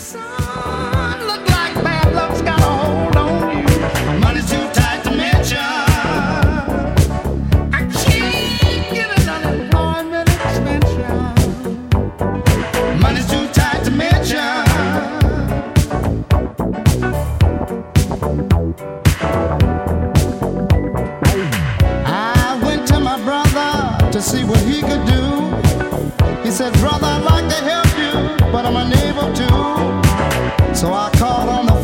Son, look like bad luck's got a hold on you. Money's too tight to mention. I can't get an unemployment extension. Money's too tight to mention. I went to my brother to see what he could do. He said, brother, I'd like to help you, but I'm unable to. So I called on the